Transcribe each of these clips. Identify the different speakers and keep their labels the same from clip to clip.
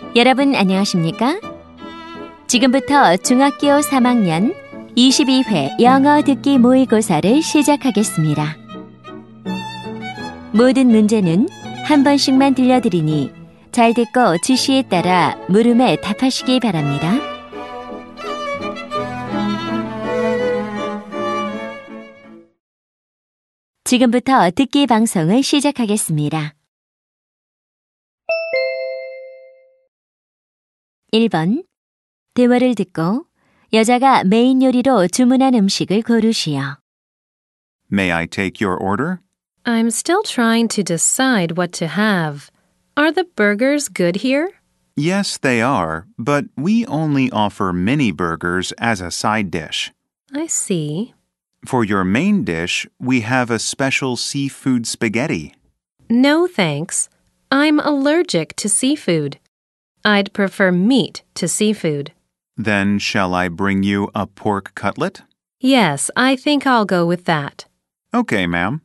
Speaker 1: 여러분 안녕하십니까? 지금부터 중학교 3학년 22회 영어 듣기 모의고사를 시작하겠습니다. 모든 문제는 한 번씩만 들려드리니 잘 듣고 지시에 따라 물음에 답하시기 바랍니다. 지금부터 듣기 방송을 시작하겠습니다. 1번. 대화를 듣고 여자가 메인 요리로 주문한 음식을 고르시오.
Speaker 2: May I take your order?
Speaker 3: I'm still trying to decide what to have. Are the burgers good here?
Speaker 2: Yes, they are, but we only offer mini burgers as a side dish.
Speaker 3: I see.
Speaker 2: For your main dish, we have a special seafood spaghetti.
Speaker 3: No thanks. I'm allergic to seafood. I'd prefer meat to seafood.
Speaker 2: Then shall I bring you a pork cutlet?
Speaker 3: Yes, I think I'll go with that.
Speaker 2: Okay, ma'am.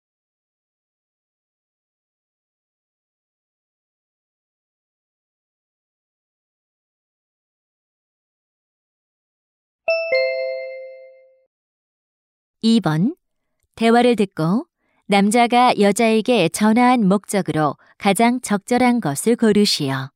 Speaker 1: (2번) 대화를 듣고 남자가 여자에게 전화한 목적으로 가장 적절한 것을 고르시오.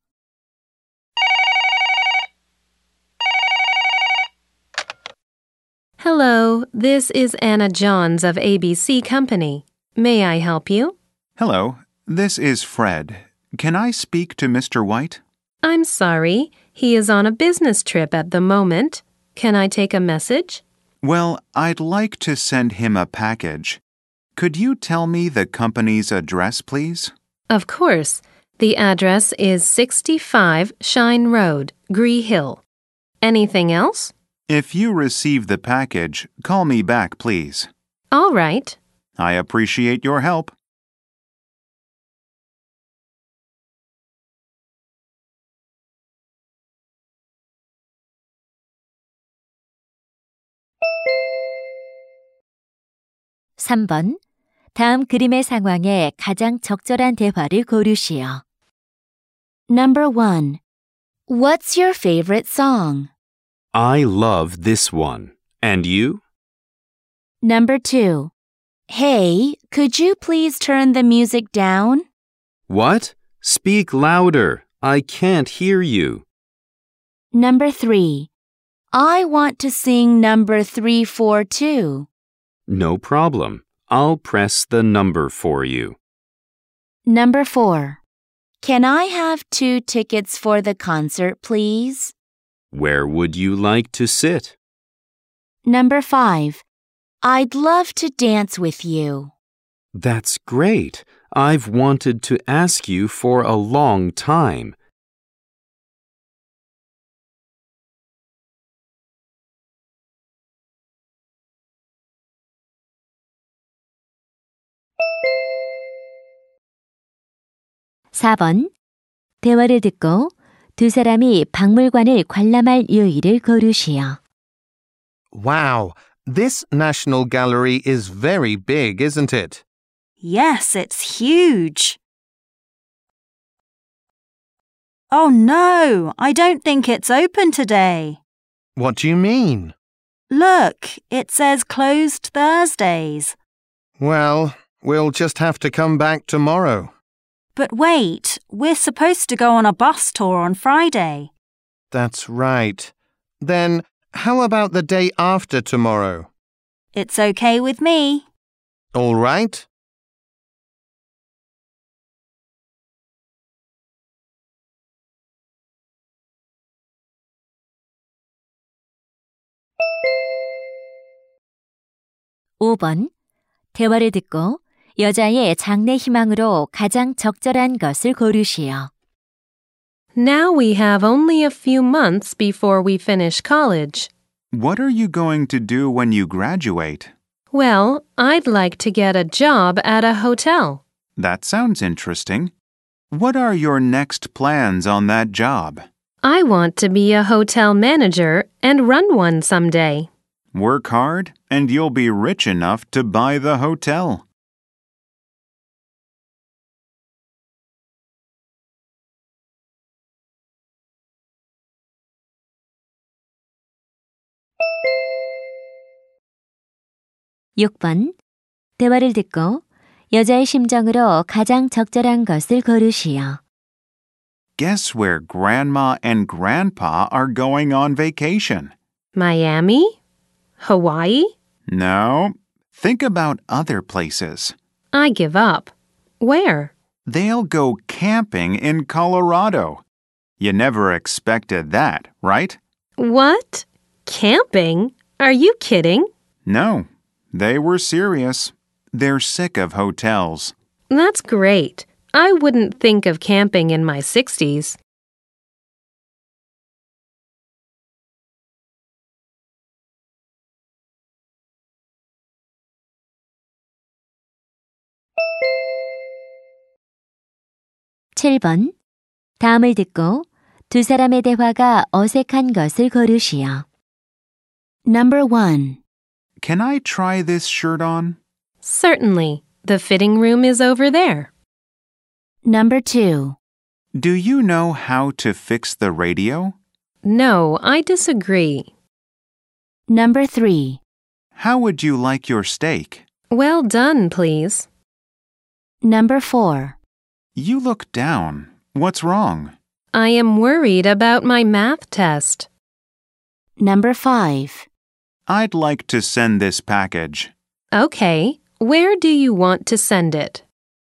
Speaker 3: Hello, this is Anna Johns of ABC Company. May I help you?
Speaker 2: Hello, this is Fred. Can I speak to Mr. White?
Speaker 3: I'm sorry, he is on a business trip at the moment. Can I take a message?
Speaker 2: Well, I'd like to send him a package. Could you tell me the company's address, please?
Speaker 3: Of course. The address is 65 Shine Road, Gree Hill. Anything else?
Speaker 2: If you receive the package, call me back, please.
Speaker 3: All right.
Speaker 2: I appreciate your help.
Speaker 1: (3번) 다음 그림의 상황에 가장 적절한 대화를 고르시오. Number 1. What's your favorite song?
Speaker 4: I love this one. And you?
Speaker 1: Number 2. Hey, could you please turn the music down?
Speaker 4: What? Speak louder. I can't hear you.
Speaker 1: Number 3. I want to sing number 342.
Speaker 4: No problem. I'll press the number for you.
Speaker 1: Number 4. Can I have 2 tickets for the concert, please?
Speaker 4: Where would you like to sit?
Speaker 1: Number 5. I'd love to dance with you.
Speaker 4: That's great. I've wanted to ask you for a long time.
Speaker 1: (4번) 대화를 듣고 두 사람이 박물관을 관람할 요일을 고르시오.
Speaker 5: Wow, this National Gallery is very big, isn't it?
Speaker 6: Yes, it's huge. Oh no, I don't think it's open today.
Speaker 5: What do you mean?
Speaker 6: Look, it says closed Thursdays.
Speaker 5: Well, we'll just have to come back tomorrow.
Speaker 6: But wait, we're supposed to go on a bus tour on Friday.
Speaker 5: That's right. Then, how about the day after tomorrow?
Speaker 6: It's okay with me.
Speaker 5: All right.
Speaker 1: (5번) 대화를 듣고 여자의 장래 희망으로 가장 적절한 것을 고르시오.
Speaker 3: Now we have only a few months before we finish college.
Speaker 2: What are you going to do when you graduate?
Speaker 3: Well, I'd like to get a job at a hotel.
Speaker 2: That sounds interesting. What are your next plans on that job?
Speaker 3: I want to be a hotel manager and run one someday.
Speaker 2: Work hard, and you'll be rich enough to buy the hotel.
Speaker 1: 6번. 대화를 듣고 여자의 심정으로 가장 적절한 것을 고르시오.
Speaker 2: Guess where Grandma and Grandpa are going on vacation?
Speaker 3: Miami? Hawaii?
Speaker 2: No. Think about other places.
Speaker 3: I give up. Where?
Speaker 2: They'll go camping in Colorado. You never expected that, right?
Speaker 3: What? Camping? Are you kidding?
Speaker 2: No, they were serious. They're sick of hotels.
Speaker 3: That's great. I wouldn't think of camping in my 60s.
Speaker 1: (7번) 다음을 듣고 두 사람의 대화가 어색한 것을 고르시오. Number 1.
Speaker 2: Can I try this shirt on?
Speaker 3: Certainly. The fitting room is over there.
Speaker 1: Number 2.
Speaker 2: Do you know how to fix the radio?
Speaker 3: No, I disagree.
Speaker 1: Number 3.
Speaker 2: How would you like your steak?
Speaker 3: Well done, please.
Speaker 1: Number 4.
Speaker 2: You look down. What's wrong?
Speaker 3: I am worried about my math test.
Speaker 1: Number 5.
Speaker 2: I'd like to send this package.
Speaker 3: Okay. Where do you want to send it?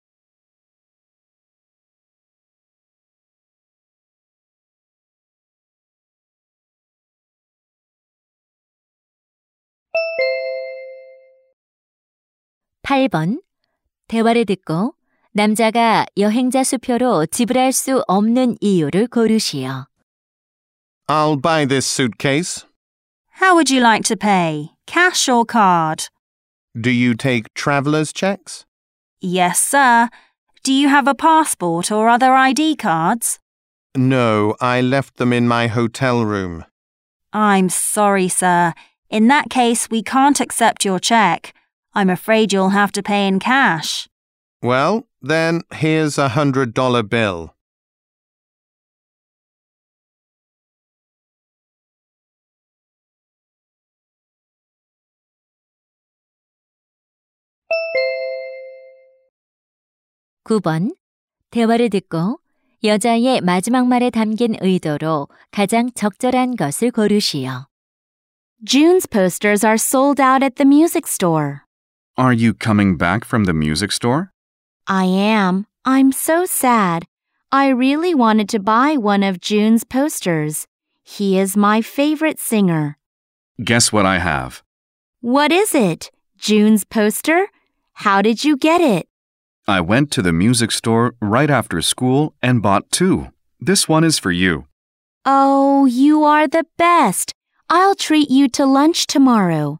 Speaker 1: (8번) 대화를 듣고 남자가 여행자 수표로 지불할 수 없는 이유를 고르시오.
Speaker 5: I'll buy this suitcase.
Speaker 6: How would you like to pay? Cash or card?
Speaker 5: Do you take traveler's checks?
Speaker 6: Yes, sir. Do you have a passport or other ID cards?
Speaker 5: No, I left them in my hotel room.
Speaker 6: I'm sorry, sir. In that case, we can't accept your check. I'm afraid you'll have to pay in cash.
Speaker 5: Well, then here's a $100 bill.
Speaker 1: (9번) 대화를 듣고 여자의 마지막 말에 담긴 의도로 가장 적절한 것을 고르시오. June's posters are sold out at the music store.
Speaker 4: Are you coming back from the music store?
Speaker 1: I am. I'm so sad. I really wanted to buy one of June's posters. He is my favorite singer.
Speaker 4: Guess what I have?
Speaker 1: What is it? June's poster? How did you get it?
Speaker 4: I went to the music store right after school and bought 2. This one is for you.
Speaker 1: Oh, you are the best. I'll treat you to lunch tomorrow.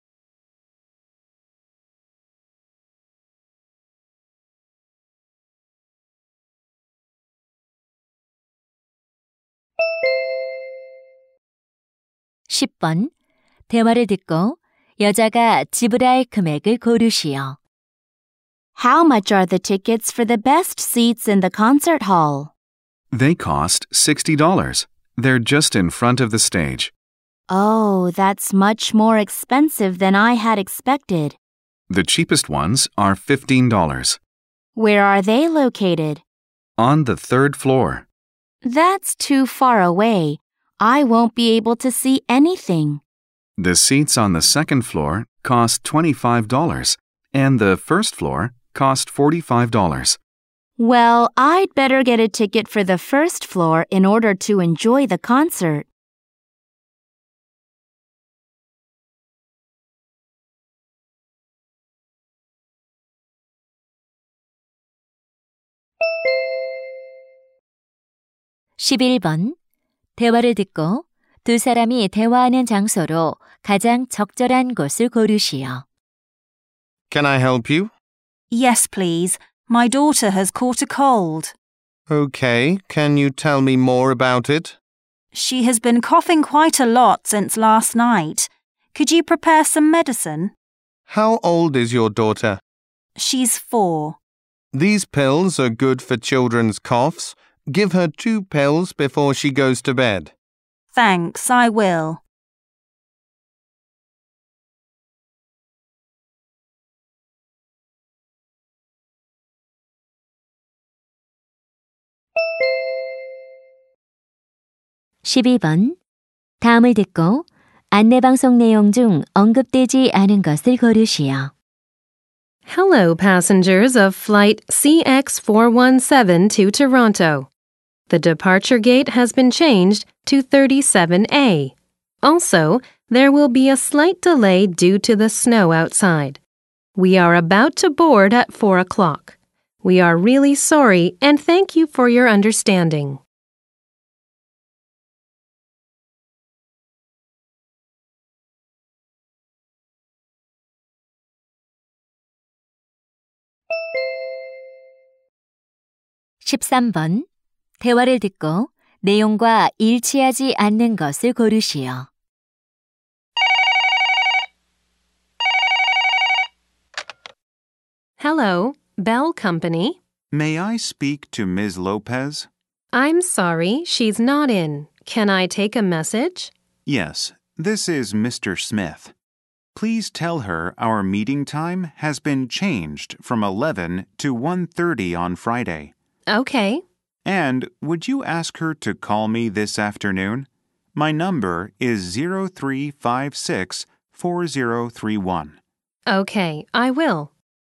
Speaker 1: (10번) 대화를 듣고 여자가 지불할 금액을 고르시오. How much are the tickets for the best seats in the concert hall?
Speaker 4: They cost $60. They're just in front of the stage.
Speaker 1: Oh, that's much more expensive than I had expected.
Speaker 4: The cheapest ones are $15.
Speaker 1: Where are they located?
Speaker 4: On the 3rd floor.
Speaker 1: That's too far away. I won't be able to see anything.
Speaker 4: The seats on the 2nd floor cost $25, and the 1st floor cost $45.
Speaker 1: Well, I'd better get a ticket for the 1st floor in order to enjoy the concert. (11번) 대화를 듣고 두 사람이 대화하는 장소로 가장 적절한 곳을 고르시오.
Speaker 5: Can I help you?
Speaker 6: Yes, please. My daughter has caught a cold.
Speaker 5: Okay, can you tell me more about it?
Speaker 6: She has been coughing quite a lot since last night. Could you prepare some medicine?
Speaker 5: How old is your daughter?
Speaker 6: She's 4.
Speaker 5: These pills are good for children's coughs. Give her 2 pills before she goes to bed.
Speaker 6: Thanks, I will.
Speaker 1: 12번. 다음을 듣고 안내방송 내용 중 언급되지 않은 것을 고르시오.
Speaker 3: Hello, passengers of flight CX417 to Toronto. The departure gate has been changed to 37A. Also, there will be a slight delay due to the snow outside. We are about to board at 4 o'clock. We are really sorry and thank you for your understanding.
Speaker 1: (13번) 대화를 듣고 내용과 일치하지 않는 것을 고르시오.
Speaker 3: Hello, Bell Company.
Speaker 2: May I speak to Ms. Lopez?
Speaker 3: I'm sorry, she's not in. Can I take a message?
Speaker 2: Yes, this is Mr. Smith. Please tell her our meeting time has been changed from 11 to 1:30 on Friday.
Speaker 3: Okay.
Speaker 2: And would you ask her to call me this afternoon? My number is 0356-4031.
Speaker 3: Okay, I will.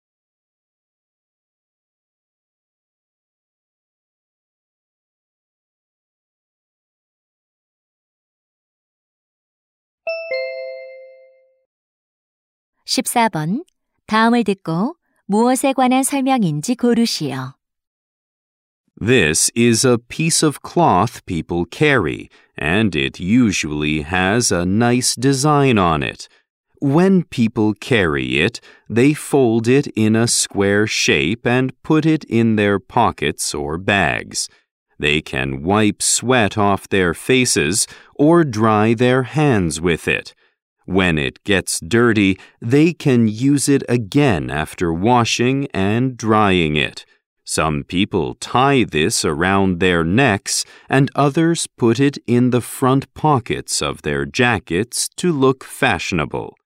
Speaker 1: (14번) 다음을 듣고 무엇에 관한 설명인지 고르시오.
Speaker 7: This is a piece of cloth people carry, and it usually has a nice design on it. When people carry it, they fold it in a square shape and put it in their pockets or bags. They can wipe sweat off their faces or dry their hands with it. When it gets dirty, they can use it again after washing and drying it. Some people tie this around their necks and others put it in the front pockets of their jackets to look fashionable.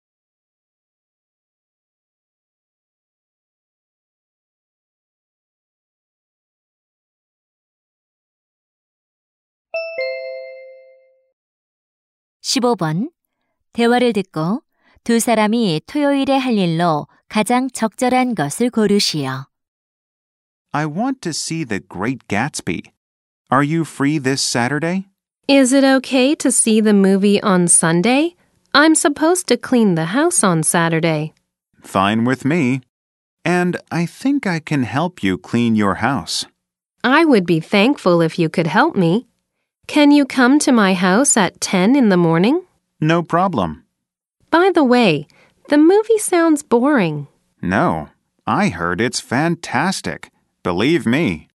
Speaker 1: (15번) 대화를 듣고 두 사람이 토요일에 할 일로 가장 적절한 것을 고르시오.
Speaker 2: I want to see The Great Gatsby. Are you free this Saturday?
Speaker 3: Is it okay to see the movie on Sunday? I'm supposed to clean the house on Saturday.
Speaker 2: Fine with me. And I think I can help you clean your house.
Speaker 3: I would be thankful if you could help me. Can you come to my house at 10 in the morning?
Speaker 2: No problem.
Speaker 3: By the way, the movie sounds boring.
Speaker 2: No, I heard it's fantastic. Believe me.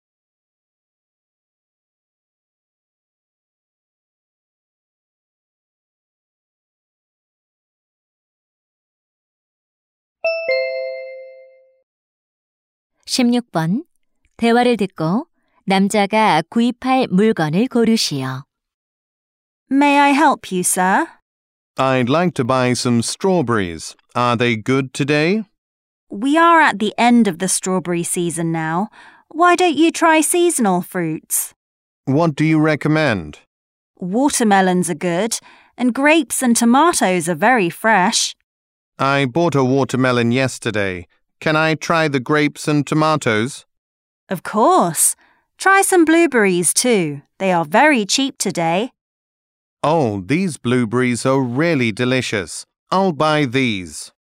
Speaker 1: (16번) 대화를 듣고 남자가 구입할 물건을 고르시오.
Speaker 6: May I help you, sir?
Speaker 5: I'd like to buy some strawberries. Are they good today?
Speaker 6: We are at the end of the strawberry season now. Why don't you try seasonal fruits?
Speaker 5: What do you recommend?
Speaker 6: Watermelons are good, and grapes and tomatoes are very fresh.
Speaker 5: I bought a watermelon yesterday. Can I try the grapes and tomatoes?
Speaker 6: Of course. Try some blueberries too. They are very cheap today.
Speaker 5: Oh, these blueberries are really delicious. I'll buy these.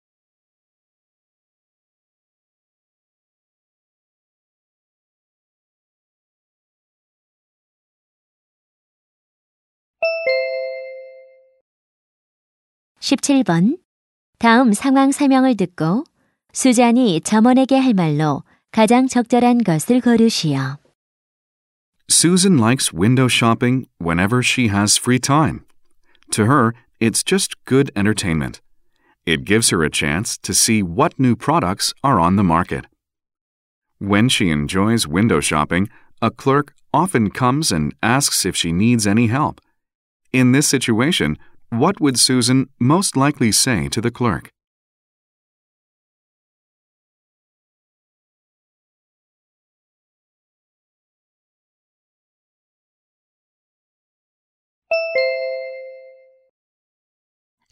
Speaker 1: (17번) 다음 상황 설명을 듣고 수잔이 점원에게 할 말로 가장 적절한 것을 고르시오.
Speaker 4: Susan likes window shopping whenever she has free time. To her, it's just good entertainment. It gives her a chance to see what new products are on the market. When she enjoys window shopping, a clerk often comes and asks if she needs any help. In this situation, what would Susan most likely say to the clerk?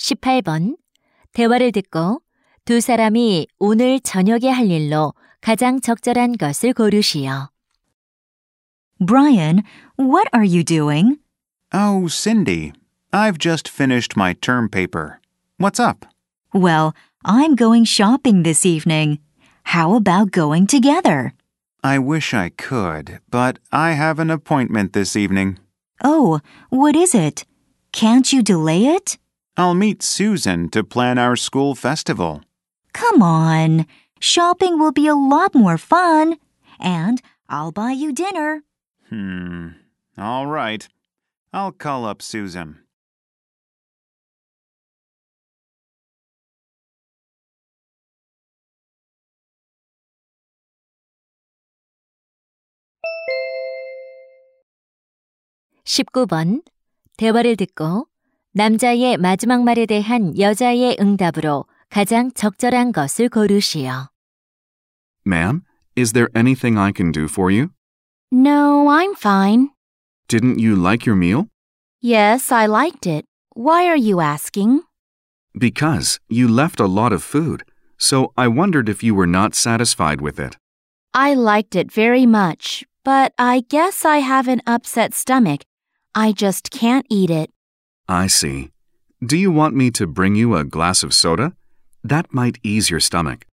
Speaker 1: 18번. 대화를 듣고 두 사람이 오늘 저녁에 할 일로 가장 적절한 것을 고르시오.
Speaker 6: Brian, what are you doing?
Speaker 2: Oh, Cindy, I've just finished my term paper. What's up?
Speaker 6: Well, I'm going shopping this evening. How about going together?
Speaker 2: I wish I could, but I have an appointment this evening.
Speaker 6: Oh, what is it? Can't you delay it?
Speaker 2: I'll meet Susan to plan our school festival.
Speaker 6: Come on. Shopping will be a lot more fun. And I'll buy you dinner.
Speaker 2: All right. I'll call up Susan.
Speaker 1: (19번) 대화를 듣고 남자의 마지막 말에 대한 여자의 응답으로 가장 적절한 것을 고르시오.
Speaker 4: Ma'am, is there anything I can do for you?
Speaker 1: No, I'm fine.
Speaker 4: Didn't you like your meal?
Speaker 1: Yes, I liked it. Why are you asking?
Speaker 4: Because you left a lot of food, so I wondered if you were not satisfied with it.
Speaker 1: I liked it very much, but I guess I have an upset stomach. I just can't eat it.
Speaker 4: I see. Do you want me to bring you a glass of soda? That might ease your stomach.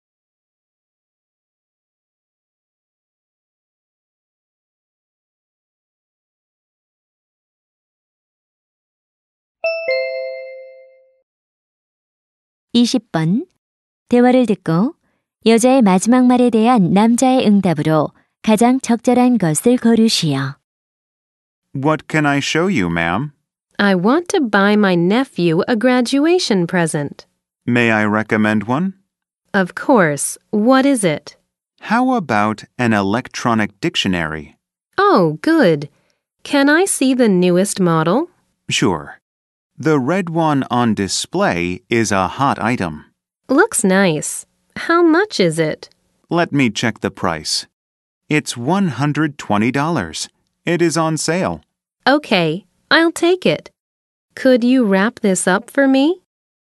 Speaker 1: (20번) 대화를 듣고 여자의 마지막 말에 대한 남자의 응답으로 가장 적절한 것을 고르시오.
Speaker 2: What can I show you, ma'am?
Speaker 3: I want to buy my nephew a graduation present.
Speaker 2: May I recommend one?
Speaker 3: Of course. What is it?
Speaker 2: How about an electronic dictionary?
Speaker 3: Oh, good. Can I see the newest model?
Speaker 2: Sure. The red one on display is a hot item.
Speaker 3: Looks nice. How much is it?
Speaker 2: Let me check the price. It's $120. It is on sale.
Speaker 3: Okay, I'll take it. Could you wrap this up for me?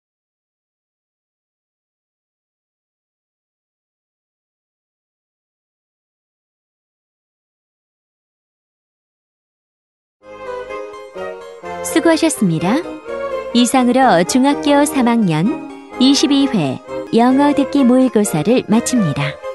Speaker 1: 수고하셨습니다. 이상으로 중학교 3학년 22회 영어 듣기 모의고사를 마칩니다.